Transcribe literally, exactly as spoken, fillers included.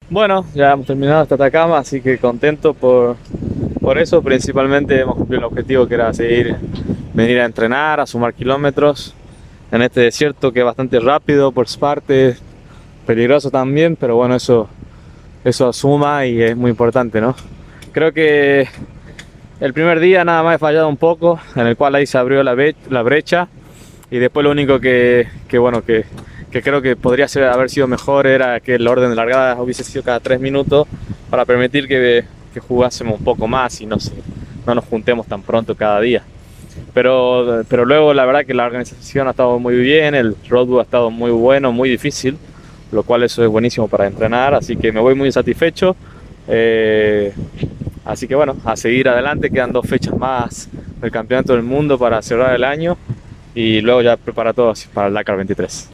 Bueno, ya hemos terminado esta Atacama, así que contento por, por eso. Principalmente hemos cumplido el objetivo que era seguir, venir a entrenar, a sumar kilómetros en este desierto que es bastante rápido por su parte, peligroso también, pero bueno, eso, eso suma y es muy importante, ¿no? Creo que el primer día nada más he fallado un poco, en el cual ahí se abrió la, be- la brecha y después lo único que, que bueno, que, que creo que podría ser, haber sido mejor era que el orden de largada hubiese sido cada tres minutos para permitir que, que jugásemos un poco más y no, se, no nos juntemos tan pronto cada día. Pero, pero luego la verdad que la organización ha estado muy bien, el roadbook ha estado muy bueno, muy difícil, lo cual eso es buenísimo para entrenar, así que me voy muy satisfecho. Eh, Así que bueno, a seguir adelante, quedan dos fechas más del Campeonato del Mundo para cerrar el año y luego ya prepara todo para el Dakar veintitrés.